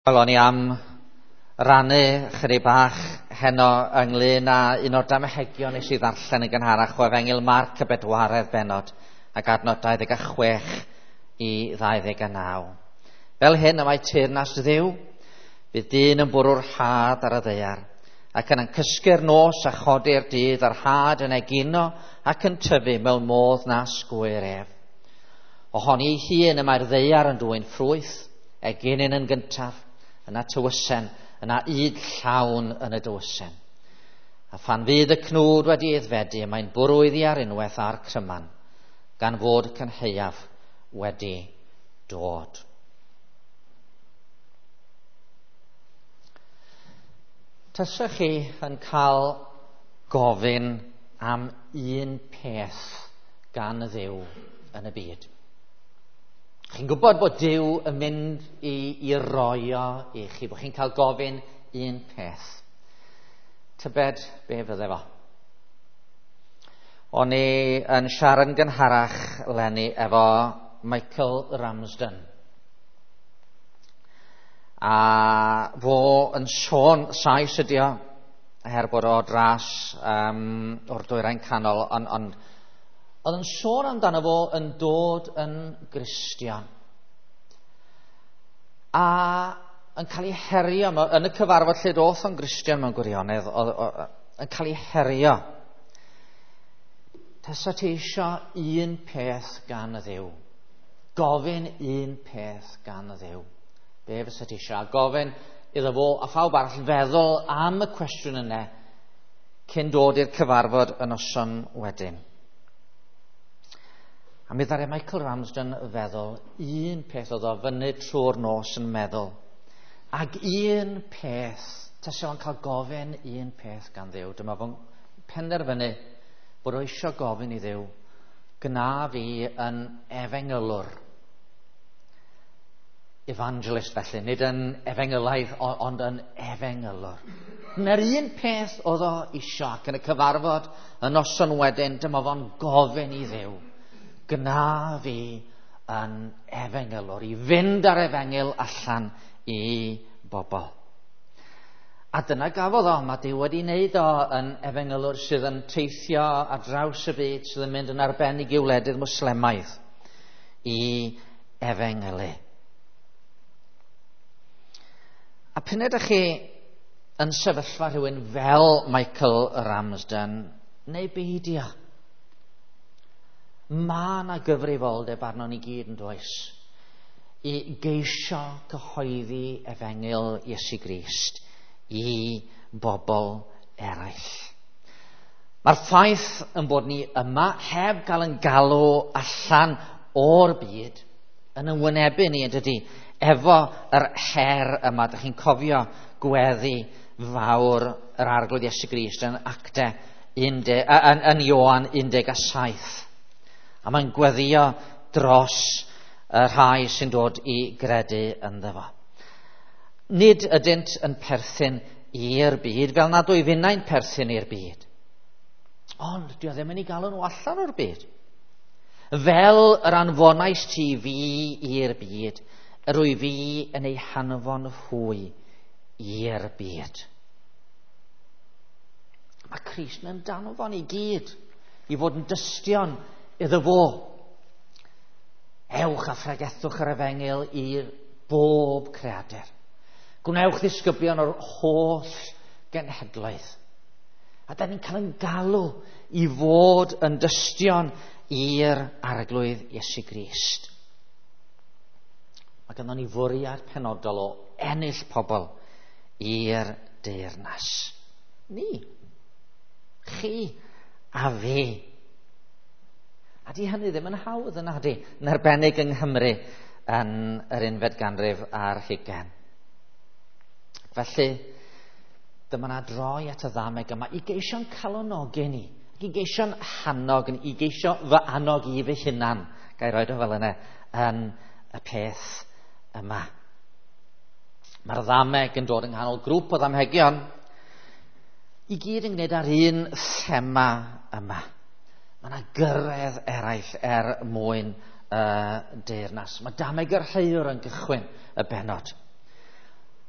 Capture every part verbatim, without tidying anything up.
O'n i am rannu chydig bach heno ynglyn â un o'r damhegion nes i ddarllen yn gynharach o Efengyl Marc y bedwaredd bennod ac adnod dau ddeg a chwech i ddau ddeg a naw. Fel hyn y mae teyrnas Dduw, bydd dyn yn bwrw'r had ar y ddaear, ac yn cysgu'r nos a chodi'r dydd a'r had yn egino ac yn tyfu mewn modd na sgwyr ef. Ohoni ei hun y mae'r ddaear yn dwyn ffrwyth, eginin yn gyntaf, yna tywysen, yna yd llawn yn y dywysen. A phan fydd y cnwd wedi eiddfedu, mae'n bwrwyddi ar unwaith a'r cryman, gan fod cynheuaf wedi dod. Tysech chi yn cael gofyn am un peth gan y Dduw yn y byd. Chi'n gwybod bod Duw yn mynd i, i roi o i chi, bod chi'n cael gofyn un peth. Tybed be fydde fo? O'n i yn siarad yn gynharach lenni efo Michael Ramsden. A fo yn sôn saes ydi o, her bod o dras um, o'r dwyrain canol, ond on, oedd yn sôn amdano fo yn dod yn Gristion. A yn cael ei herio, yn y cyfarfod lle doth o'n Gristion mewn gwirionedd, yn cael ei herio. Tesa ti isio un peth gan y Dduw. Gofyn un peth gan y Dduw. Be fysa ti isio? Gofyn iddo fo a phawb arall feddwl am y cwestiwn yna cyn dod i'r cyfarfod y noson wedyn. A mi ddaru Michael Ramsden feddwl, un peth oedd o fyny trwy'r nos yn meddwl. Ac un peth, tasio fo'n cael gofyn un peth gan Dduw. Dyma fo'n penderfynu bod o eisiau gofyn i Dduw, gna fi yn efengylwr. Evangelist felly, nid yn efengylaidd, ond yn efengylwr. Na'r un peth oedd o eisiau ac yn y cyfarfod y noson wedyn, dyma fo'n gofyn i Dduw. Gna fi yn efengylwr, i fynd ar efengyl allan i bobl. A dyna gafodd o, mae Duw wedi wneud o yn efengylwr sydd yn teithio ar draws y byd, sydd yn mynd yn arbennig i wledydd Mwslemaidd i efengylu. A p'un ydych chi yn sefyllfa rhywun fel Michael Ramsden, neu beidio? Mae yna gyfrifoldeb arno ni gyd yn does i geisio cyhoeddi efengyl Iesu Grist i bobl eraill. Mae'r ffaith yn bod ni yma heb gael yn galw allan o'r byd yn ymwynebu ni ydy efo yr her yma. Dych chi'n cofio gweddi fawr yr arglwydd Iesu Grist yn acte yn, yn Ioan un deg a saith. A mae'n gweddio dros y rhai sy'n dod i gredu ynddo fo. Nid ydynt yn perthyn i'r byd, fel nad o'i finnau'n perthyn i'r byd. Ond dwi ddim yn ei galw nhw allan o'r byd. Fel yr anfonais ti fi i'r byd, yr wy fi yn ei hanfon hwy i'r byd. Mae Crist yn danfon i gyd i fod yn dystion iddo fo. Ewch a phregethwch yr efengyl i'r bob creadur. Gwnewch ddisgyblion o'r holl genhedloedd. A da ni'n cael yn galw i fod yn dystion i'r arglwydd Iesu Grist. Mae ganddo ni fwriad penodol o ennill pobl i'r deyrnas. Ni, chi a fi. A di hynny ddim yn hawdd yna di, yn arbennig yng Nghymru yn yr unfed ganrif ar hugain. Felly, dyma na droi at y ddameg yma i geisio'n calonogi ni, i geisio'n hannog ni, i geisio fy annog i fy hunan, gai roed o fel yna, yn y peth yma. Mae'r ddameg yn dod yng nghanol grŵp o ddamhegion i gyd yn gwneud ar un thema yma. Mae yna gyrraedd eraill er mwyn y, uh, deyrnas. Mae dameg yr rheiwr yn gychwyn y benod.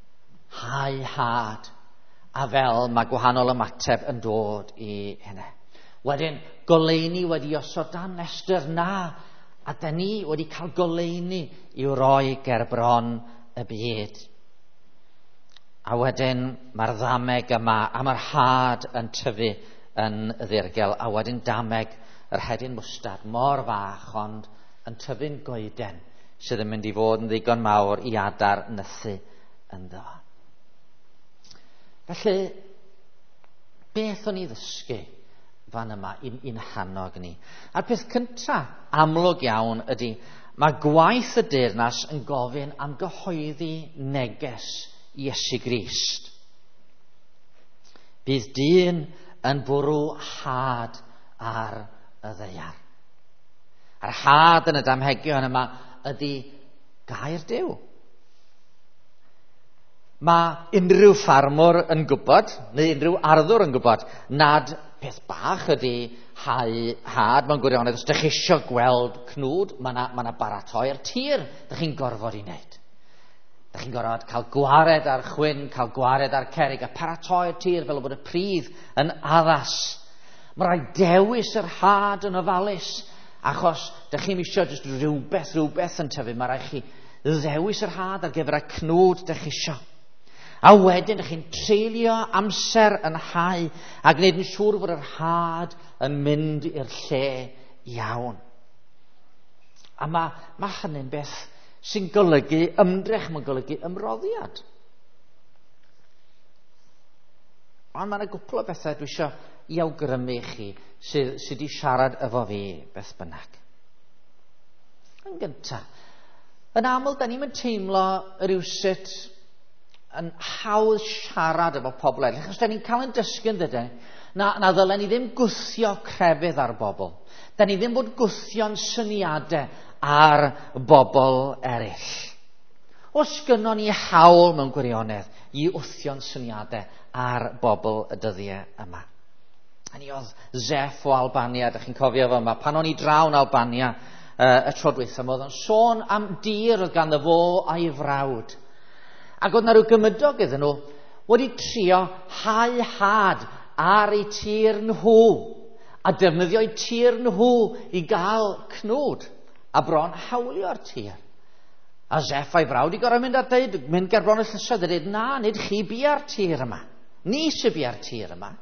a'i had. A fel mae gwahanol ymateb yn dod i hynny. Wedyn, goleuni wedi osod dan Esther na, a da ni wedi cael goleuni i'w roi ger bron y byd. A wedyn, mae'r ddameg yma, a mae'r had yn tyfu yn ddirgel, a wedyn dameg yr hedyn mwstad, mor fach, ond yn tyfu'n goeden, sydd yn mynd i fod yn ddigon mawr i adar nythu ynddo. Felly, beth o'n i ddysgu fan yma i'n, i'n hannog ni? A'r peth cyntaf, amlwg iawn, ydy mae gwaith y deyrnas yn gofyn am gyhoeddi neges Iesu Grist. Bydd dyn yn bwrw had ar y ddaear. A'r had yn y damhegion yma ydy gair Duw. Mae unrhyw ffarmwr yn gwybod, neu unrhyw arddwr yn gwybod, nad peth bach ydy hau had mewn gwirionedd. Os ydych chi eisiau gweld cnwd, mae yna ma baratoi'r tir ydych chi'n gorfod i wneud. Ydych chi'n gorfod cael gwared ar chwyn, cael gwared ar cerig, a paratoi'r tir fel bod y pridd yn addas. Mae rhaid dewis yr had yn ofalus, achos ydych chi'n eisiau just rhywbeth, rhywbeth yn tyfu. Mae rhaid chi ddewis yr had ar gyfer y cnwd ydych chi eisiau. A wedyn ydych chi'n treulio amser yn hau a gwneud yn siŵr fod yr had yn mynd i'r lle iawn. A mae, mae hynny'n beth sy'n golygu ymdrech, mae'n golygu ymroddiad. Ond mae yna gwpl o bethau dwi eisiau i awgrymu chi sydd, sydd wedi siarad efo fi beth bynnag. Yn gyntaf, yn aml, da ni'n teimlo rywsut yn hawdd siarad efo pobl eraill, achos da ni'n cael yn dysgu yn dydyn, na, na ddylen ni ddim gwthio crefydd ar bobl. Da ni ddim bod gwthio'n syniadau ar bobl eraill. Os gynnon ni hawl mewn gwirionedd i wthio'n syniadau ar bobl y dyddiau yma. A ni oedd Zeff o Albania, ydych chi'n cofio fo yma, pan o'n i draw yn Albania uh, y tro dwytha, oedd o'n sôn am dir oedd ganddo fo a'i frawd. Ac oedd na rhyw gymydog iddyn nhw wedi trio hau had ar eu tir nhw a defnyddio'u tir nhw i gael cnwd a bron hawlio'r tir. A Zeff a'i frawd i gorau mynd a dweud, mynd ger bron y llysod a dweud, na, nid chi bia'r tir yma. Ni sy'n bia'r tir yma.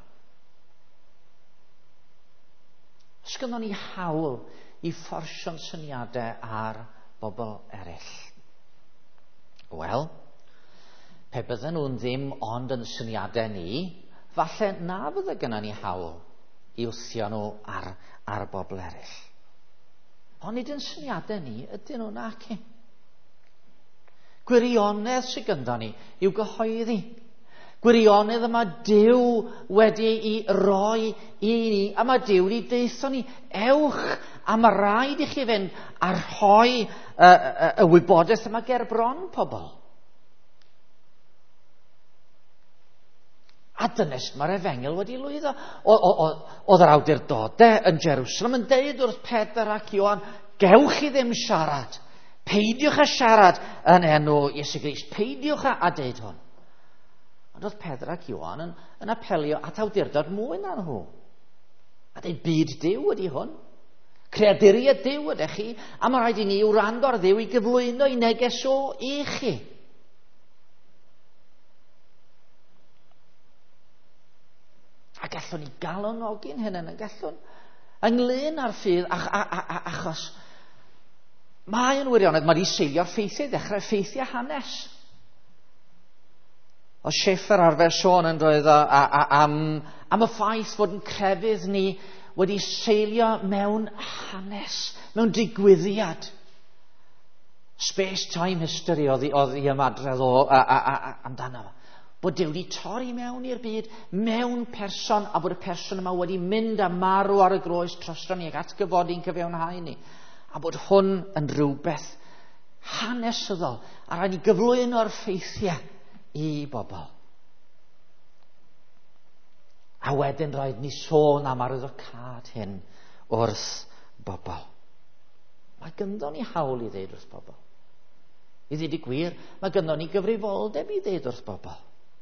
Os gynnon ni hawl i fforsio'n syniadau ar bobl eraill. Wel, pe bydden nhw'n ddim ond yn syniadau ni, falle na fydde gynnon ni hawl i wthio nhw ar, ar bobl eraill. Ond nid yn syniadau ni ydyn nhw nac i. Gwirionedd sydd gynnon ni yw gyhoeddi. Gwirionedd yma Duw wedi i roi i ni, a mae Duw wedi deithio ni, ewch, a mae rhaid i chi fynd a rhoi y, y, y wybodaeth yma ger bron pobl. A dynes mae'r Efengil wedi lwyddo. Oedd yr awdurdodau yn Jerusalem yn deud wrth Pedr ac Ioan, gewch chi ddim siarad. Peidiwch a siarad yn enw Iesu Grist. Peidiwch a, a deud hwn. Ond oedd Pedr ac Ioan yn, yn apelio at awdurdod mwy na nhw. A deud byd Duw ydy hwn. Creaduriaid Duw ydych chi. A mae rhaid i ni wrando ar Dduw i gyflwyno i neges o i chi. A gallwn ni galonogyn hyn yn y gallwn ynglyn â'r ffydd ach, a, a, a, achos mae yn wirionedd mae wedi seilio'r ffeithiau, dechrau ffeithiau hanes. O Schaeffer arfer sôn yn roedd am, am y ffaith fod yn crefydd ni wedi seilio mewn hanes, mewn digwyddiad. Space-time history oedd i ymadrodd o a, a, a, a, amdano fo. Bod Duw wedi torri mewn i'r byd, mewn person, a bod y person yma wedi mynd a marw ar y groes trostro ni ac atgyfodi'n cyfiawnhau ni. A bod hwn yn rhywbeth hanesyddol, a rhaid i gyflwyno'r ffeithiau i bobl. A wedyn rhaid ni sôn am arwyddocâd hyn wrth bobl. Mae gynddon ni hawl i ddeud wrth bobl. I ddweud y gwir, mae gynddon ni gyfrifoldeb i ddeud wrth bobl.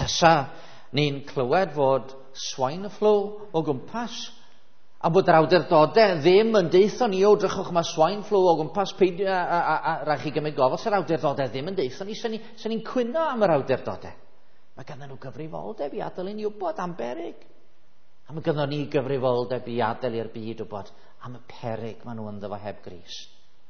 Tysa ni'n clywed fod swine flu o gwmpas, a bod yr awdurdodau ddim yn deithio ni o drychwch mae swine flu o gwmpas, peidio, a, a, a, a rhaid chi gymryd gofod sy'r awdurdodau ddim yn deithio ni, sy'n ni'n ni cwyno am yr awdurdodau. Mae ganddyn nhw gyfrifoldeb i adael i ni wybod am beryg. A mae ganddyn ni gyfrifoldeb i adael i'r byd wybod am y peryg maen nhw ynddo fo heb Grist.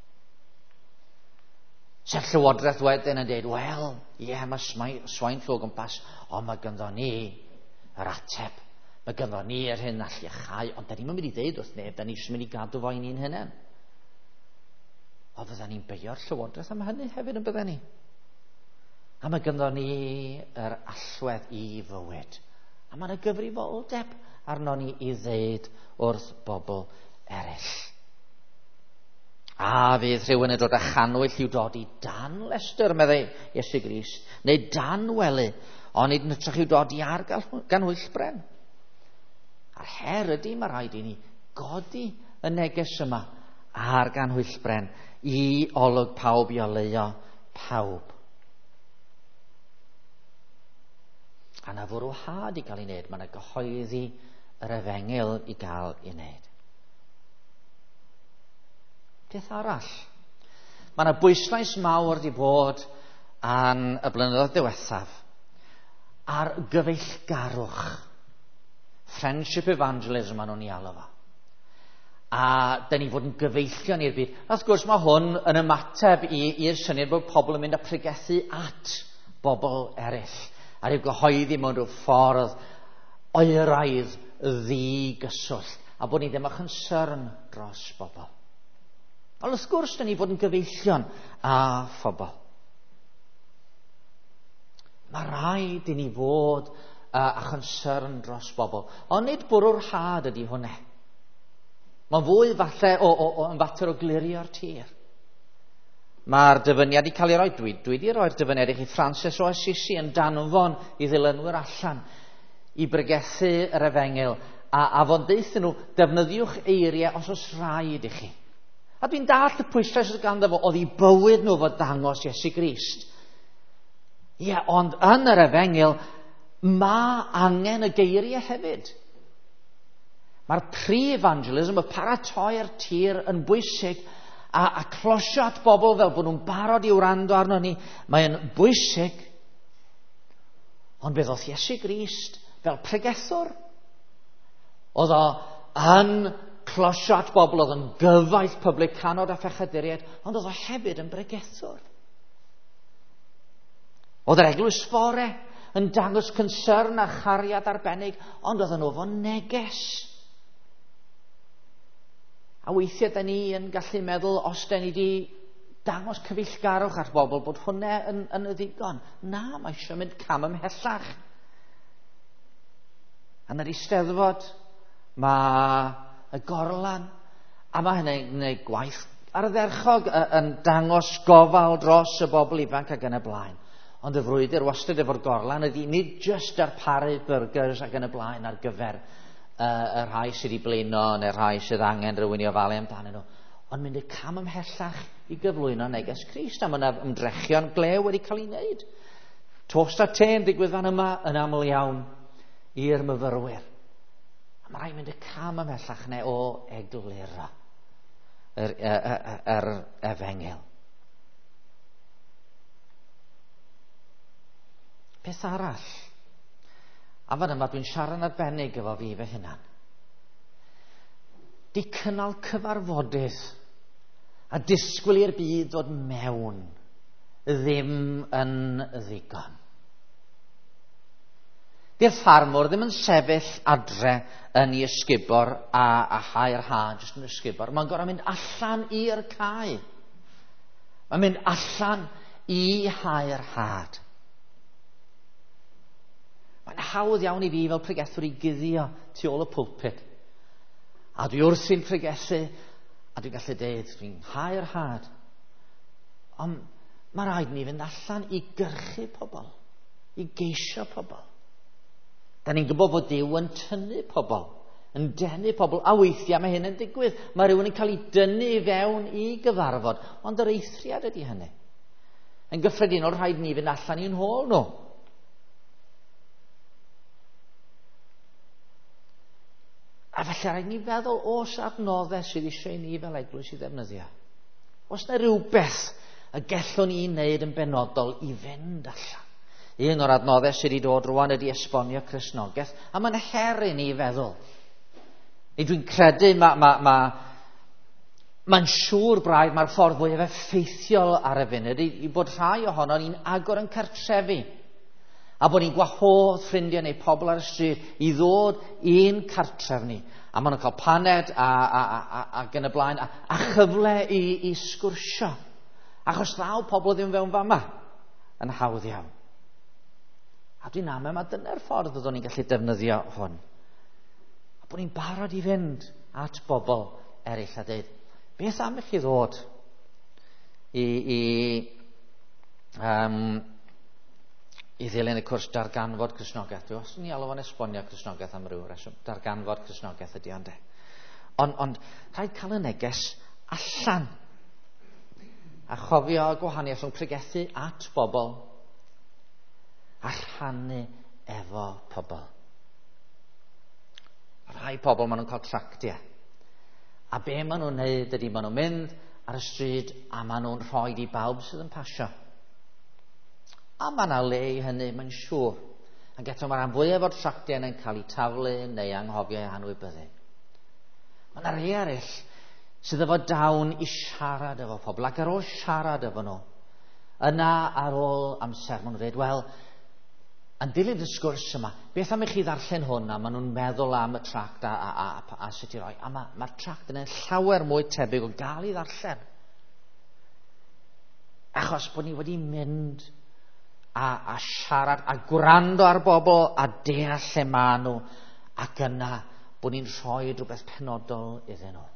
Se'r llywodraeth wedyn yn dweud, wel, ie, yeah, mae swine flu o gwmpas, ond mae ganddyn ni yr ateb. Mae ganddyn ni yr hyn all iachau, ond da ni'n mynd i ddeud wrth neb, da ni'n mynd i gadw fo i ni'n hynny. O, fydda ni'n beio'r llywodraeth am hynny hefyd yn bydden ni. A mae ganddyn ni yr allwedd i fywyd. A mae yna gyfrifoldeb arno ni i ddeud wrth bobl eraill. A fydd rhywun yn dod â chanwyll i'w dod i dan Lester, meddai Iesu Grist, neu dan wely, ond nid yn ytrach i'w dod i ar ganwyllbren. A'r her ydy, mae rhaid i ni godi y neges yma ar ganwyllbren i olwg pawb, i oleuo pawb. A na fwrw had i gael ei wneud, mae yna gyhoeddi yr efengil i gael ei wneud. Peth arall. Mae yna bwyslais mawr wedi bod an y blynyddoedd diwethaf ar gyfeillgarwch. Friendship evangelism maen nhw'n ei alw fo. A da ni fod yn gyfeillion i'r byd. Wrth gwrs mae hwn yn ymateb i'r syniad bod pobl yn mynd â pregethu at bobl eraill. A ryw gyhoeddi mewn rhyw ffordd oeraidd ddigyswllt. A bod ni ddim yn concern dros bobl. Ond wrth gwrs, da ni fod yn gyfeillion a phobl. Mae rhaid i ni fod uh, a concern dros bobl. Ond nid bwrw'r had ydy hwnne. Mae'n fwy falle o, o, o, yn fater o glirio'r tir. Mae'r dyfyniad i cael ei roi, dwi, dwi wedi roi'r dyfyniad i chi Francis o Assisi yn danfon i ddilynwyr allan i bregethu yr efengil. A, a fo'n deithio nhw, defnyddiwch eiriau os oes rhaid i chi. A dwi'n dall y pwyslais oedd ganddo fo, oedd i bywyd nhw fod dangos Iesu Grist. Ie, ond yn yr efengil, mae angen y geiriau hefyd. Mae'r pre-evangelism, y paratoi'r tir yn bwysig, a, a closio at bobl fel bod nhw'n barod i wrando arno ni, mae'n bwysig. Ond beth oedd Iesu Grist fel pregethwr? Oedd o yn closio at bobl, oedd yn gyfaith publicanod a phechaduriaid, ond oedd o hefyd yn bregethwr. Oedd yr eglwys fore yn dangos concern a chariad arbennig, ond oedd yn ofo neges. A weithiau da ni yn gallu meddwl, os da ni wedi dangos cyfeillgarwch at bobl, bod hwnne yn, yn y ddigon. Na, mae eisiau mynd cam ymhellach. Yn yr Eisteddfod, mae y gorlan, a mae hynny'n gwneud gwaith ar y dderchog yn dangos gofal dros y bobl ifanc ac yn y blaen. Ond y frwydr wastad efo'r gorlan ydy nid just darparu burgers ac yn y blaen ar gyfer uh, y rhai sydd wedi blino neu rhai sydd angen rhywun i ofalu amdanyn nhw, ond mynd y cam ymhellach i gyflwyno neges Crist. A mae yna ymdrechion glew wedi cael ei wneud. Tost a te yn digwydd fan yma yn aml iawn i'r myfyrwyr. Mae rhaid mynd y cam ymhellach neu o egluro yr, yr, yr efengil. Peth arall, a fan yma dwi'n siarad arbennig efo fi fy hunan, di cynnal cyfarfodydd a disgwyl i'r byd ddod mewn ddim yn ddigon. Di'r ffarmwr ddim yn sefyll adre yn ei ysgubor a, a hau'r had jyst yn ysgubor. Mae'n gorau mynd allan i'r cae. Mae'n mynd allan i hau'r had. Mae'n hawdd iawn i fi fel pregethwr i guddio tu ôl y pwlpit. A dwi wrthi'n pregethu, a dwi'n gallu deud, dwi'n hau'r had. Ond mae rhaid ni fynd allan i gyrchu pobl, i geisio pobl. Da ni'n gwybod fod Duw yn tynnu pobl, yn denu pobl, a weithiau mae hyn yn digwydd. Mae rhywun yn cael ei dynnu i fewn i gyfarfod, ond yr eithriad ydy hynny. Yn gyffredinol rhaid ni fynd allan i'n hôl nhw. Felly rhaid ni feddwl oes adnoddau sydd eisiau ni fel eglwys i ddefnyddio. Oes na rhywbeth y gellwn ni wneud yn benodol i fynd allan. Un o'r adnoddau sydd wedi dod rwan ydy esbonio Cristnogaeth, a mae'n her i ni feddwl. I dwi'n credu mae ma, ma, mae'n siŵr braidd mae'r ffordd fwyaf effeithiol ar y funud i, i bod rhai ohono ni'n agor yn cartrefi. A bod ni'n gwahodd ffrindiau neu pobl ar y stryd i ddod i'n cartref ni. A maen nhw'n cael paned a, a, a, a, a gen y blaen a, a chyfle i, i sgwrsio. Achos ddaw pobl ddim fewn fama yn hawdd iawn. A dwi'n amau mae dyna'r ffordd oeddwn ni'n gallu defnyddio hwn. A bod ni'n barod i fynd at bobl eraill a dweud, beth am eich i ddod i, i, um, i ddilyn y cwrs darganfod Cristnogaeth. Dwi os ni alw fo'n esbonio Cristnogaeth am ryw reswm. Darganfod Cristnogaeth ydy ond e. Ond on, rhaid cael y neges allan. A chofio y gwahaniaeth rhwng pregethu at bobl a rhannu efo pobl. Rhai pobl maen nhw'n cael tractiau. A be maen nhw'n neud ydy maen nhw'n mynd ar y stryd a maen nhw'n rhoi i bawb sydd yn pasio. A mae yna le i hynny, mae'n siŵr. Ac eto mae'r rhan fwyaf o'r tractiau yn cael eu taflu neu anghofio eu anwybyddu. Mae yna rhai eraill sydd efo dawn i siarad efo pobl. Ac ar ôl siarad efo nhw, yna ar ôl amser, maen nhw'n dweud, wel, yn dilyn y sgwrs yma, beth am i chi ddarllen hwn, a maen nhw'n meddwl am y tract a, a, a, a, a sut i roi. A mae'r ma tract yna'n llawer mwy tebyg o gael ei ddarllen. Achos bod ni wedi mynd a, a siarad, a gwrando ar bobl, a deall lle maen nhw, ac yna bod ni'n rhoi rhywbeth penodol iddyn nhw.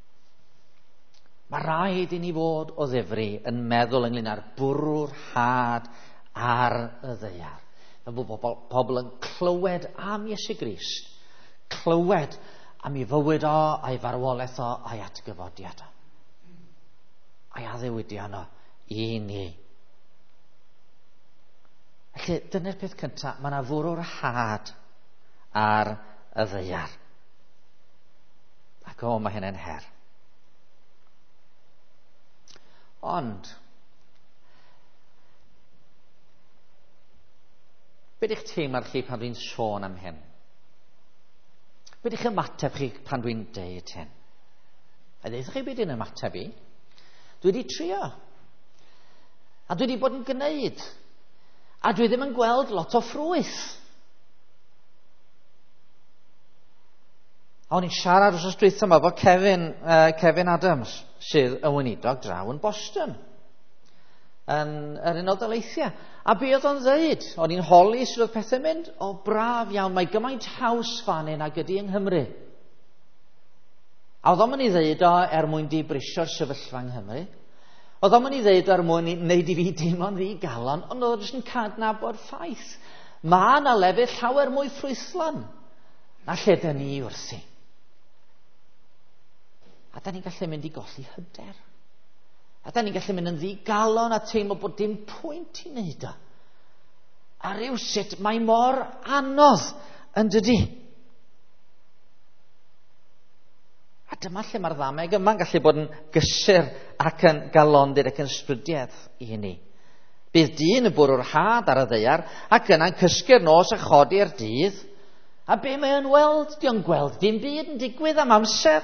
Mae rhaid i ni fod o ddifri yn meddwl ynglyn â'r bwrw'r had ar y ddaear. Mae bod pobl, pobl yn clywed am Iesu Grist, clywed am ei fywyd o, a'i farwolaeth o, a'i atgyfodiad o, a'i addewidion o i ni. Felly, dyna'r peth cyntaf, mae yna fwrw'r had ar y ddaear. Ac o, mae hynny'n her. Ond, be ydych teimlad chi pan dwi'n sôn am hyn? Be ydych ymateb chi pan dwi'n deud hyn? A ddeudwch chi beth yw'n ymateb i? Dwi wedi trio. A dwi wedi bod yn gwneud. A dwi ddim yn gweld lot o ffrwyth. A o'n i'n siarad os dweud yma fo Kevin, uh, Kevin Adams, sydd yn weinidog draw yn Boston, yn yr Unol Daleithiau. A be oedd o'n ddeud? O'n i'n holi sydd oedd pethau'n mynd, o braf iawn, mae gymaint haws fan hyn ag ydy yng Nghymru. A oedd o'n mynd i ddeud o er mwyn dibrisio'r sefyllfa yng Nghymru. Oedd o'n mynd i ddeud o er mwyn wneud i fi deimlo'n ddigalon, ond oedd o'n jyst yn cadnabod ffaith. Mae yna lefydd llawer mwy ffrwythlan na lle dyn ni wrthi. A da ni'n gallu mynd i golli hyder. A da ni'n gallu mynd yn ddigalon a teimlo bod dim pwynt i wneud o. A rywsut mae mor anodd yn dydi. A dyma lle mae'r ddameg yma'n gallu bod yn gysur ac yn galondir ac yn sbrydiaeth i ni. Bydd dyn yn bwrw'r had ar y ddaear ac yna'n cysgu'r nos a chodi'r dydd. A be mae'n weld? Di'n gweld dim byd yn digwydd am amser.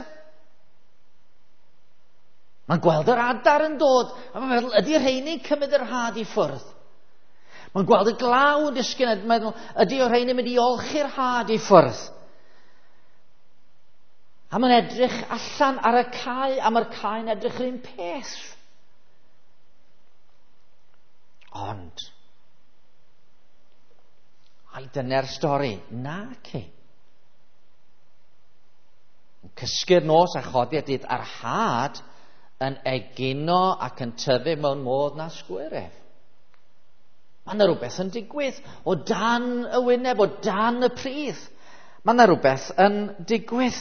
Mae'n gweld yr adar yn dod, a mae'n meddwl, ydy'r rheini'n cymryd yr had i ffwrdd? Mae'n gweld y glaw yn disgyn, a mae'n meddwl, ydy'r rheini'n mynd i olchi'r had i ffwrdd? A mae'n edrych allan ar y cae, a mae'r cae'n edrych yr un peth. Ond, ai dyna'r stori? Na ci. Cysgu'r nos a chodi'r dydd a'r had yn egino ac yn tyfu mewn modd na sgwyredd. Mae yna rhywbeth yn digwydd o dan y wyneb, o dan y pridd. Mae yna rhywbeth yn digwydd.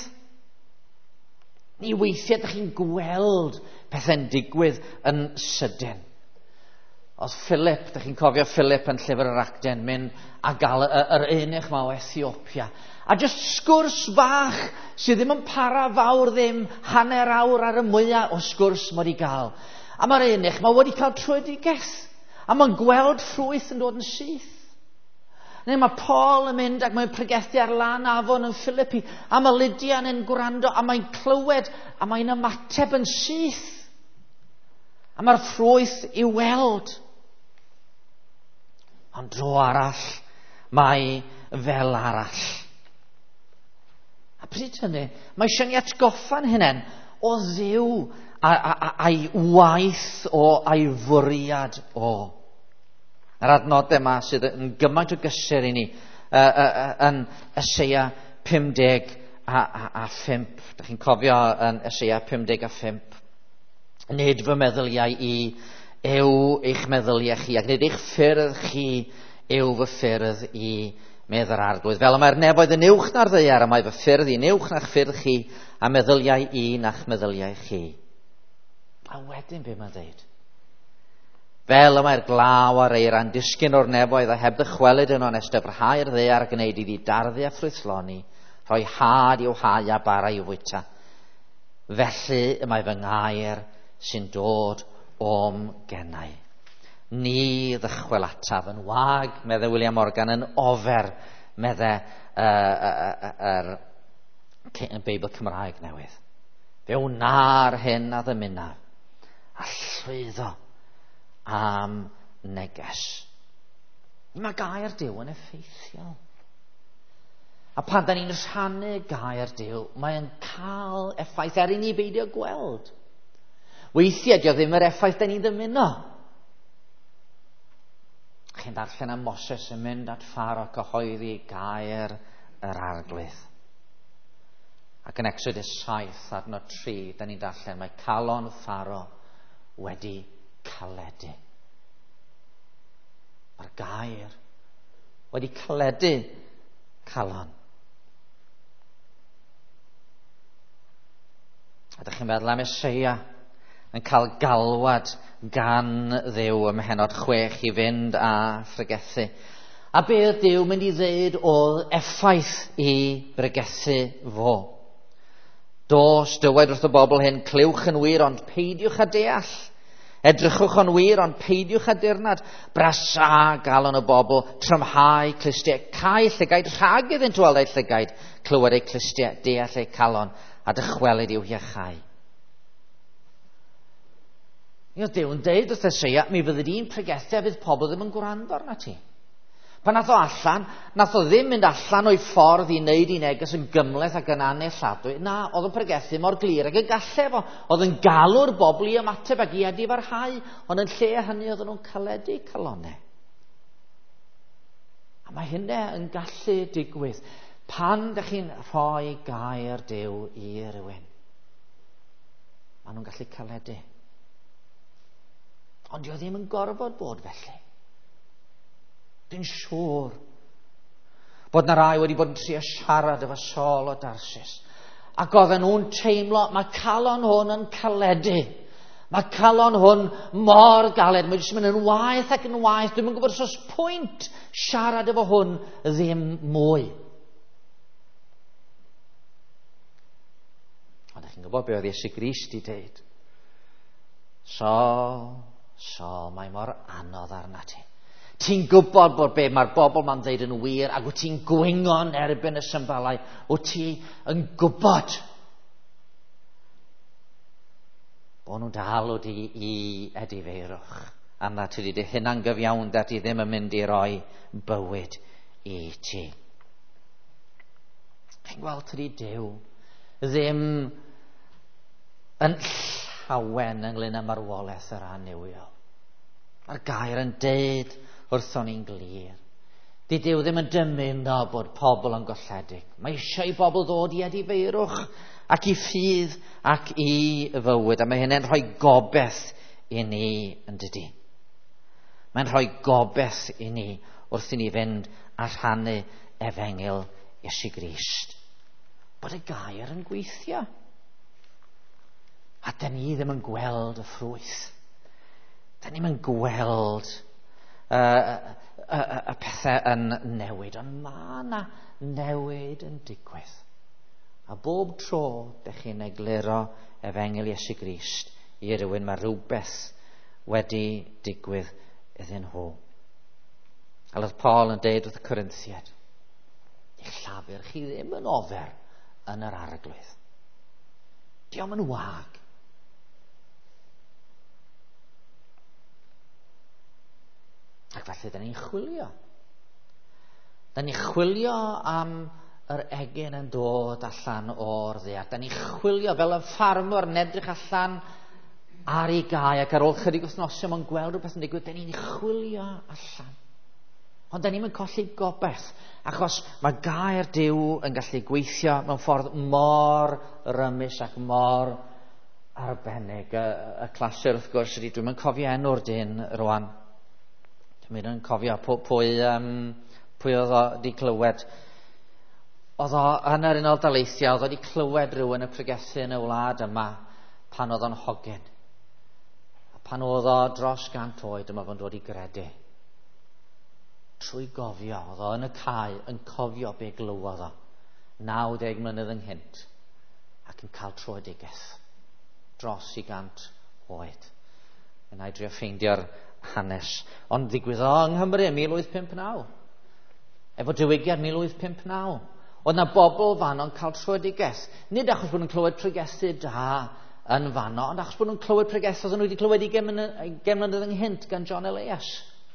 Ni weithiau ydych chi'n gweld pethau'n digwydd yn sydyn. Os Philip, da chi'n cofio Philip yn llyfr yr acden, mynd a gael yr eunuch ma o Ethiopia. A jyst sgwrs fach sydd ddim yn para fawr ddim, hanner awr ar y mwyaf o sgwrs mod i gael. A mae'r eunuch ma wedi cael trwydigeth. A mae'n gweld ffrwyth yn dod yn syth. Neu mae Paul yn mynd ac mae'n pregethu ar lan afon yn Philippi. A mae Lydia yn gwrando a mae'n clywed a mae'n ymateb yn syth. A mae'r ffrwyth i weld. Ond dro arall, mae fel arall. A pryd hynny, mae eisiau ni atgoffa'n hynny o ddiw a'i waith o, a'i fwriad o. Yr adnodau yma sydd yn gymaint o gysur i ni uh, uh, uh, yn Eseia pumdeg a, a, a phimp. Da chi'n cofio yn Eseia pumdeg a phimp. Nid fy meddyliau i yw eich meddyliau chi, ac nid eich ffyrdd chi yw fy ffyrdd i meddy'r arglwydd. Fel y mae'r nefoedd yn uwch na'r ddaear, a mae fy ffyrdd i'n uwch na'ch ffyrdd chi, a meddyliau i na'ch meddyliau chi. A wedyn be mae'n dweud? Fel y mae'r glaw ar eira'n disgyn o'r nefoedd a heb ddychwelyd yn ond estebrhau'r ddaear a gwneud iddi darddu a ffrwythloni, rhoi had i'w hau a bara i'w fwyta. Felly y mae fy ngair sy'n dod o'm gennau. Ni ddychwel ataf yn wag, meddai William Morgan, yn ofer, meddai yr uh, uh, uh, Beibl Cymraeg newydd. Fe wna'r hyn a ddymunaf, a llwyddo am neges. Mae gair Duw yn effeithiol. A pan da ni'n rhannu gair Duw, mae'n cael effaith er i ni beidio gweld. Weithiau, dio ddim yr effaith da ni'n dymuno. Chi'n darllen am Moses yn mynd at Pharo cyhoeddi gair yr arglwydd. Ac yn Exodus saith adnod tri, da ni'n darllen, mae calon Pharo wedi caledu. Mae'r gair wedi caledu calon. A da chi'n meddwl am Eseia yn cael galwad gan Dduw ym Mhenod chwech i fynd a phregethu. A be oedd Duw mynd i ddeud oedd effaith i bregethu fo. Dos dywed wrth y bobl hyn, clywch yn wir ond peidiwch a deall. Edrychwch yn wir ond peidiwch a dirnad. Brasa galon y bobl, trymhau clustiau, cael llygaid, rhag iddynt weld eu llygaid, clywed eu clustiau, deall eu calon, a dychwelyd i'w hiachau. Ie, Duw yn deud wrth Eseia, mi fyddi di'n pregethu a fydd pobl ddim yn gwrando arna ti. Pan nath o allan, nath o ddim mynd allan o'i ffordd i wneud i neges yn gymleth ac yn anelladwy. Na, oedd yn pregethu mor glir ac yn gallef o. Oedd yn galw'r bobl i ymateb ac i adifarhau, ond yn lle hynny oedd nhw'n caledu calonau. A mae hynny yn gallu digwydd pan ydych chi'n rhoi gair Duw i rywun. Maen nhw'n gallu caledu. Ond dio ddim yn gorfod bod felly. Dwi'n siŵr bod na rai wedi bod yn trio siarad efo Saul o Tarsus. Ac oedden nhw'n teimlo, mae calon hwn yn caledu. Mae calon hwn mor galed. Mae'n jyst mynd yn waith ac yn waith. Dwi'n mynd gwybod os pwynt siarad efo hwn ddim mwy. Ond ydych chi'n gwybod be oedd Iesu Grist i deud? Saul, Saul, mae mor anodd arna ti. Ti'n gwybod bod be mae'r bobl ma'n ddeud yn wir ac wyt ti'n gwyngon erbyn y symbalau. Wyt ti yn gwybod bod nhw'n dal o di i edifeirwch. A na ti wedi hynna'n gyfiawn dat ti ddim yn mynd i roi bywyd i ti. Chi'n gweld tydi Duw ddim yn llawen ynglyn â marwolaeth yr anniwiol. Mae'r gair yn deud wrthon ni'n glir. Di Duw ddim yn dymuno bod pobl yn golledig. Mae eisiau i bobl ddod i edifeirwch ac i ffydd ac i fywyd. A mae hynny'n rhoi gobeth i ni yn dydi. Mae'n rhoi gobeth i ni wrth i ni fynd a rhannu efengil Iesu Grist. Bod y gair yn gweithio. A da ni ddim yn gweld y ffrwyth. Da ni'n mynd gweld y uh, uh, uh, uh, pethau yn newid, ond mae yna newid yn digwydd. A bob tro ydych chi'n egluro efengyl Iesu Grist i rywun, mae rhywbeth wedi digwydd iddyn nhw. A oedd Paul yn deud wrth y Corinthiaid, eich llafur chi ddim yn ofer yn yr arglwydd. Diom yn wag. Ac felly, da ni'n chwilio. Da ni'n chwilio am yr egin yn dod allan o'r ddear. Da ni'n chwilio fel y ffarmwr yn edrych allan ar ei gai ac ar ôl chydig wythnosau mae'n gweld rhywbeth yn digwydd. Da ni'n chwilio allan. Ond da ni'n colli gobeith, achos mae gair Duw yn gallu gweithio mewn ffordd mor rymus ac mor arbennig. Y, y clasur wrth gwrs ydy, dwi'n cofio enw'r dyn rwan. Dwi'n cofio pwy, um, pwy oedd o wedi clywed. Oedd o yn yr Unol Daleithiau, oedd o wedi clywed rhywun y pregethu yn y wlad yma pan oedd o'n hogyn. Pan oedd o dros gant oed yma fo'n dod i gredu. Trwy gofio, oedd o yn y cae yn cofio be glywodd o. nawdeg mlynedd ynghynt ac yn cael troedigaeth dros i gant oed. Yna i drio ffeindio'r hanes. Ond ddigwydd o yng Nghymru mil wyth pump naw. Efo diwygiad mil wyth pump naw. Oedd na bobl fan o'n cael troedigaeth. Nid achos bod nhw'n clywed pregethu da yn fano, ond achos bod nhw'n clywed pregethu oedd nhw wedi clywed i gemlynedd ynghynt gan John Elias.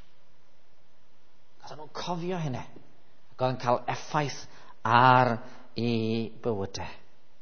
Oedd nhw'n cofio hynny. Ac oedd yn cael effaith ar ei bywydau.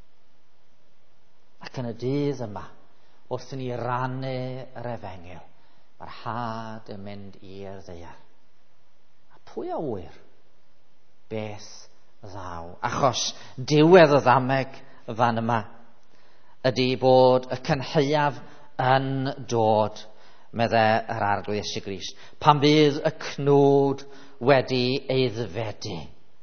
Ac yn y dydd yma, wrth i ni rannu yr efengyl, mae'r had yn mynd i'r ddaear. A pwy a wyr? Beth ddaw? Achos diwedd y ddameg fan yma ydy bod y cynheuaf yn dod, medde yr arglwydd Iesu Grist, pan fydd y cnwd wedi eiddfedu.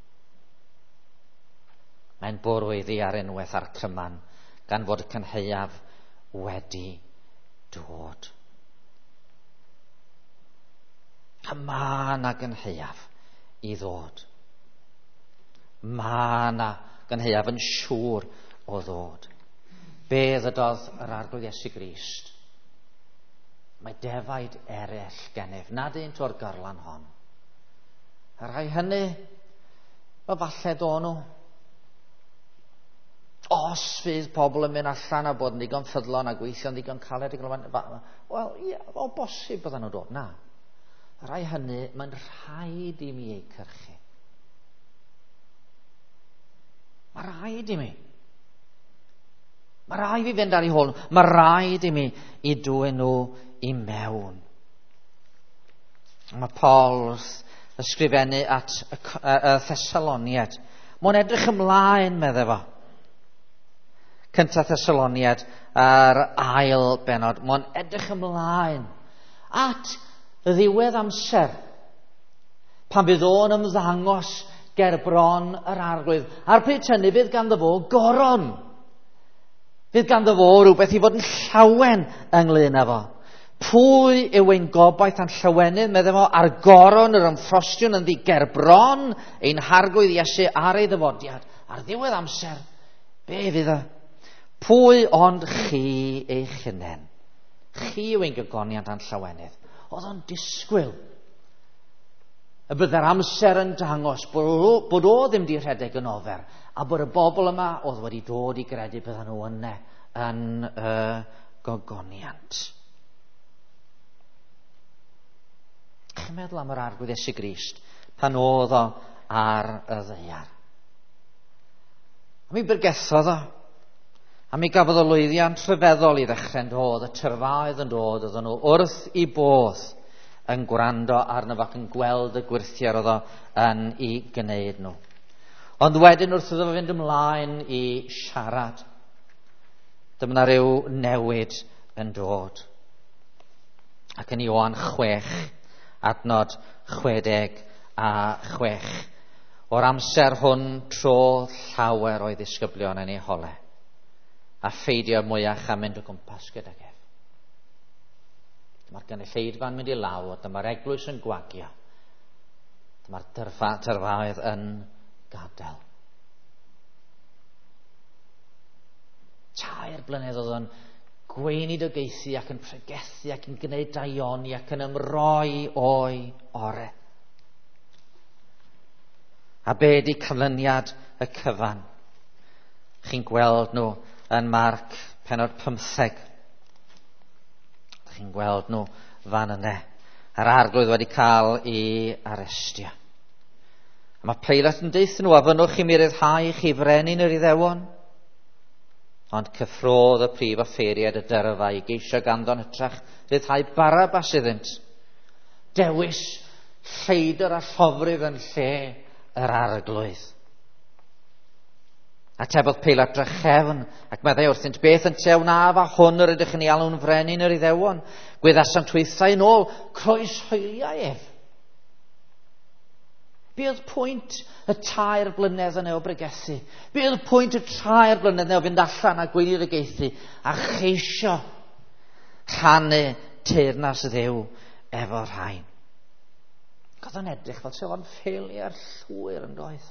Mae'n bwrwyddi ar unwaith ar cryman, gan fod y cynheuaf wedi dod. A mae yna gynheuaf i ddod. Mae yna gynheuaf yn siŵr o ddod. Be ddydodd yr arglwydd Iesu Grist? Mae defaid eraill gennyf, nad un to'r garlan hon. A rhai hynny, o falle do nhw. Os fydd pobl yn mynd allan a bod yn ddigon ffyddlon a gweithio'n ddigon caled, wel, ie, o bosib bydden nhw dod. Na. A rhai hynny, mae'n rhaid i mi ei cyrchu. Mae rhaid i mi. Mae rhaid i fi fynd ar ei hôl nhw. Mae rhaid i mi i dwyn nhw i mewn. Mae Paul ysgrifennu at y, y, y Thessaloniad. Mae'n edrych ymlaen, medde fo. Cynta Thessaloniad ar ail benod. Mae'n edrych ymlaen at y ddiwedd amser pan bydd o'n ymddangos ger bron yr arglwydd. A'r pryd hynny bydd ganddo fo goron. Bydd ganddo fo rhywbeth i fod yn llawen ynglŷn â fo. Pwy yw ein gobaith a'n llawenydd, medde fo, ar goron yr ymffrostiwn yn ddi ger bron ein harglwydd Iesu ar ei ddyfodiad. Ar ddiwedd amser, be fydd y? Pwy ond chi eich hunain? Chi yw ein gygoniad a'n llawenydd. Oedd o'n disgwyl y byddai'r amser yn dangos bod o, bod o ddim di rhedeg yn ofer, a bod y bobl yma oedd wedi dod i gredu byddan nhw yna yn uh, gogoniant. Chi'n meddwl am yr arglwydd Iesu Grist pan oedd o ar y ddaear? A mi byrgethodd o. A mi gafodd o lwyddiant rhyfeddol i ddechrau'n dod, y tyrfaoedd yn dod, oedd nhw wrth i bodd yn gwrando arno ac yn gweld y gwirthiau oedd o yn ei gwneud nhw. Ond wedyn wrth iddo fynd ymlaen i siarad, dyma na ryw newid yn dod. Ac yn Ioan chwech, adnod chwedeg a chwech, o'r amser hwn tro llawer o'i ddisgyblion yn ei hole, a pheidio mwyach a mynd o gwmpas gydag ef. Mae'r gynulleidfa'n mynd i lawr, dyma'r eglwys yn gwagio. Dyma'r tyrfaoedd yn gadael. Tair blynedd oedd o'n gweinidogaethu ac yn pregethu ac yn gwneud daioni ac yn ymroi o'i ore. A be di canlyniad y cyfan? Chi'n gweld nhw yn Marc pennod pymtheg. Chi'n gweld nhw fan yna. Yr arglwydd wedi cael ei arestio. A mae Pilat yn deud nhw, a fynwch i mi ryddhau chi frenin yr Iddewon. Ond cyffrodd y prif offeiriad y dyrfa i geisio ganddo'n hytrach ryddhau Barabas iddynt. Dewis lleidr a llofrydd yn lle yr arglwydd. A tebodd Pilat drychefn ac meddai wrthynt, beth yn tew na fa hwn yr ydych yn ei alw'n frenin yr Iddewon? Gwyddasom twythau yn ôl, croeshoeliau ef. Be oedd pwynt y tair blynedd yna o bregethu? Be oedd pwynt y tair blynedd yna o fynd allan a gweinidogaethu a cheisio rhannu teyrnas y Dduw efo rhain? Oedd o'n edrych fel sef o'n ffeiliau'r llwyr yn doedd.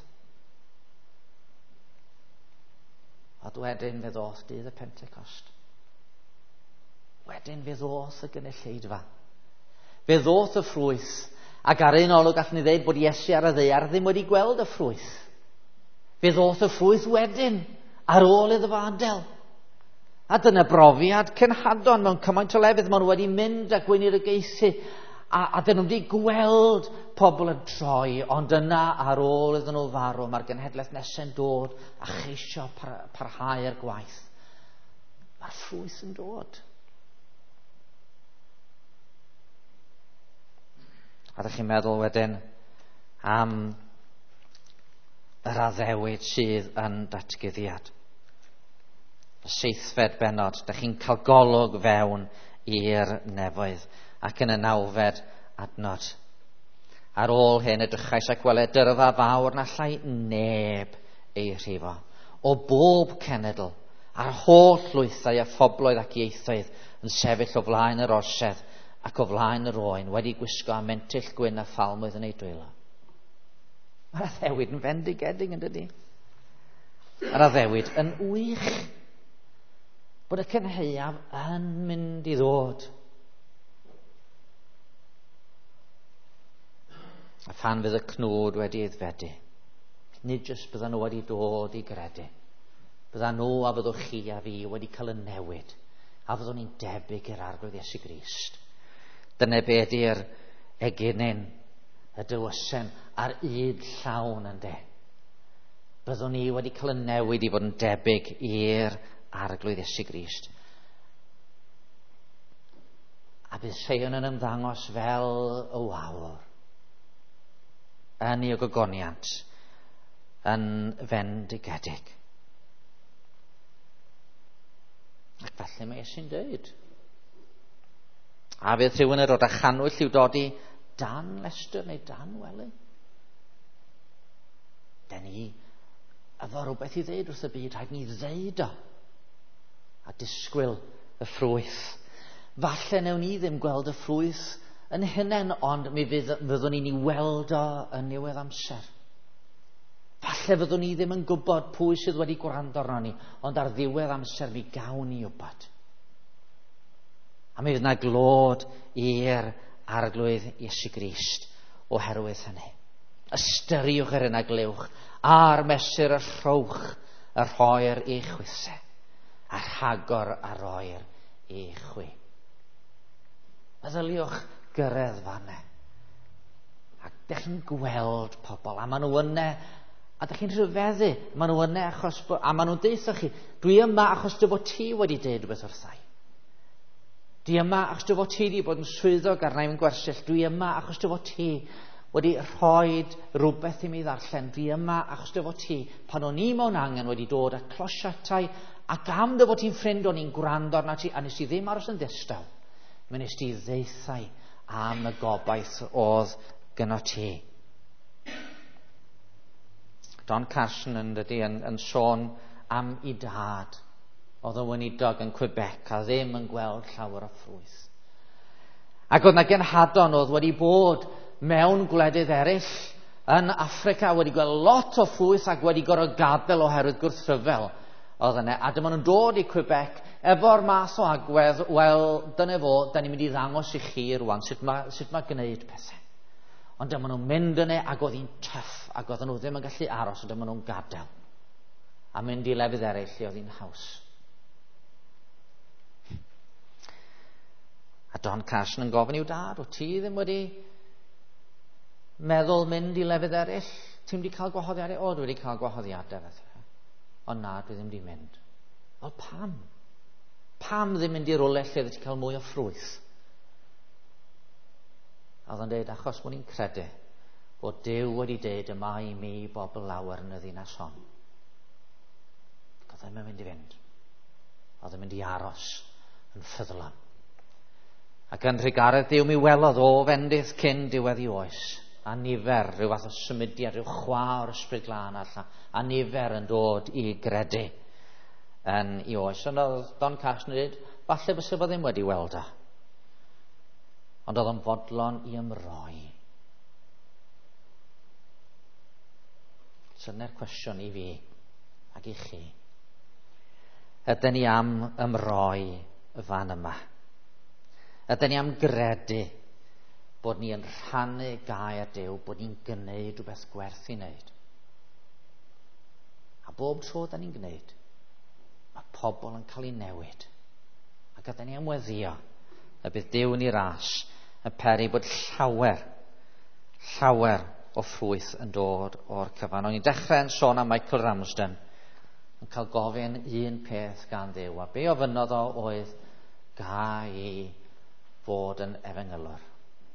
Ond wedyn fe ddoth dydd y Pentecost. Wedyn fe ddoth y gynulleidfa. Fe ddoth y ffrwyth. Ac ar un olwg gallwn ni ddeud bod Iesu ar y ddaear ddim wedi gweld y ffrwyth. Fe ddoth y ffrwyth wedyn, ar ôl iddo fo adael. A dyna brofiad cenhadon mewn cymaint o lefydd. Maen nhw wedi mynd a gweinidogaethu, a, a dyn nhw wedi gweld pobl yn troi, ond yna ar ôl iddyn nhw farw, mae'r genhedlaeth nesau'n dod a cheisio par, parhau'r gwaith. Mae'r ffrwyth yn dod. A ydych chi'n meddwl wedyn am yr addewid sydd yn datguddiad. Y seithfed bennod, ydych chi'n cael golwg fewn i'r nefoedd ac yn y nawfed adnod. Ar ôl hyn edrychais ac weled dyrfa fawr na llai neb ei rhifo. O bob cenedl, a'r holl lwythau a phobloedd ac ieithoedd yn sefyll o flaen yr orsedd ac o flaen yr oen, wedi gwisgo a mentyll gwyn a phalmwydd yn ei dwylo. Mae'r addewid yn fendigedig yn dydi? Mae'r addewid yn wych bod y cynheuaf yn mynd i ddod. A phan fydd y cnwd wedi aeddfedu, nid jyst byddan nhw wedi dod i gredu, byddan nhw a fyddwch chi a fi wedi cael y newid, a fyddwn ni'n debyg i'r arglwydd Iesu Grist. Dyna be ydy'r eginin, y dywysen a'r yd llawn yn de. Byddwn ni wedi cael y newid i fod yn debyg i'r arglwydd Iesu Grist. A bydd Sion yn ymddangos fel y wawr, yn ei ogogoniant, yn fendigedig. Ac falle mae Iesu'n dweud, a fydd rhywun yn rhod a chanwyll i'w dodi dan Lester neu dan Welyn. Da ni efo rhywbeth i ddeud wrth y byd, rhaid ni ddeud o a disgwyl y ffrwyth. Falle newn ni ddim gweld y ffrwyth yn hunain, ond mi fydd, fyddwn ni'n ei weld o yn niwedd amser. Falle fyddwn ni ddim yn gwybod pwy sydd wedi gwrando arno ni, ond ar ddiwedd amser mi gawn ni wybod. A mi fydd yna glod i'r arglwydd Iesu Grist oherwydd hynny. Ystyriwch yr yna glywch a'r mesur y rhowch y rhoi'r i'ch chwysau, a rhagor a roi'r i'ch chwi. Meddyliwch gyrraedd fanne. Ac ydych chi'n gweld pobl, a maen nhw yna, a ydych chi'n rhyfeddu, maen nhw yna achos, a maen nhw'n deitha chi, dwi yma achos dy fod ti wedi deud rhywbeth wrthai. Dwi yma achos dy fod ti wedi bod yn swyddog ar naim gwersyll. Dwi yma achos dy fod ti wedi rhoi rhywbeth i mi ddarllen. Dwi yma achos dy fod ti, pan o'n i mewn angen, wedi dod â closiatau, ac am dy fod ti'n ffrind o'n i'n gwrando arna ti, a nes i ddim aros yn ddistaw. Mi nes ti ddeithau am y gobaith oedd gyno ti. Don Carson yn dydi yn, yn sôn am ei dad. Oedd yn weinidog yn Quebec a ddim yn gweld llawer o ffrwyth. Ac oedd na genhadon oedd wedi bod mewn gwledydd eraill yn Affrica, wedi gweld lot o ffrwyth ac wedi gorfod gadael oherwydd gwrthryfel oedd yna. A dyma nhw'n dod i Quebec efo'r math o agwedd, wel, dyna fo, da ni'n mynd i ddangos i chi rwan sut mae, sut mae gwneud pethau. Ond dyma nhw'n mynd yna ac oedd hi'n tyff ac oedd nhw ddim yn gallu aros, ond dyma nhw'n gadael a mynd i lefydd eraill lle oedd hi'n haws. A Don Carson yn gofyn i'w dad, o ti ddim wedi meddwl mynd i lefydd eraill? Ti'n wedi cael gwahoddiadau? O, dwi wedi cael gwahoddiadau. Ond na, dwi ddim wedi mynd. Wel, pam? Pam ddim mynd i'r rwle lle wedi cael mwy o ffrwyth? A oedd yn dweud, achos bod ni'n credu bod Duw wedi dweud yma i mi bobl lawer yn y ddinas hon. Oedd ddim yn mynd i fynd. Oedd yn mynd i aros yn ffyddlon. Ac yn rhigaredd Duw mi welodd o fendydd cyn diwedd i oes. A nifer, rhyw fath o symudiad, rhyw chwa o'r ysbryd glân allan. A nifer yn dod i gredu yn i oes. Ond oedd Don Carson yn dweud, falle bys fo ddim wedi weld o. Ond oedd yn fodlon i ymroi. So dyna'r cwestiwn i fi ac i chi. Ydyn ni am ymroi y fan yma? Ydyn ni am gredu bod ni yn rhannu gair Duw, bod ni'n gwneud rhywbeth gwerth i wneud? A bob tro da ni'n gwneud, mae pobl yn cael ei newid. Ac ydyn ni am weddio y bydd Duw yn ei ras yn peri bod llawer, llawer o ffrwyth yn dod o'r cyfan. O'n i'n dechrau'n sôn am Michael Ramsden yn cael gofyn un peth gan Dduw, a be ofynodd o oedd ga i fod yn efengylwr.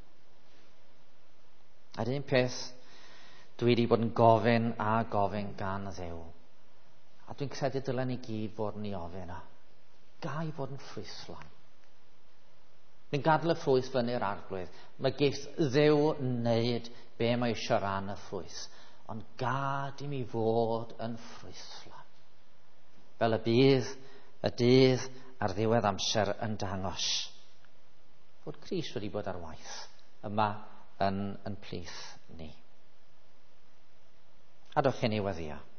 A'r un peth dwi wedi bod yn gofyn a gofyn gan Dduw, a dwi'n credu dylen ni gyd fod yn ei ofyn o, ga i fod yn ffrwythlon. Ni'n gadael y ffrwyth fyny'r arglwydd. Mae geith Dduw wneud be mae eisiau ran y ffrwyth. Ond gad i mi fod yn ffrwythlon. Fel y bydd y dydd ar ddiwedd amser yn dangos. Fod Crist wedi bod ar waith yma yn, yn plith ni. Adwch i ni weddio.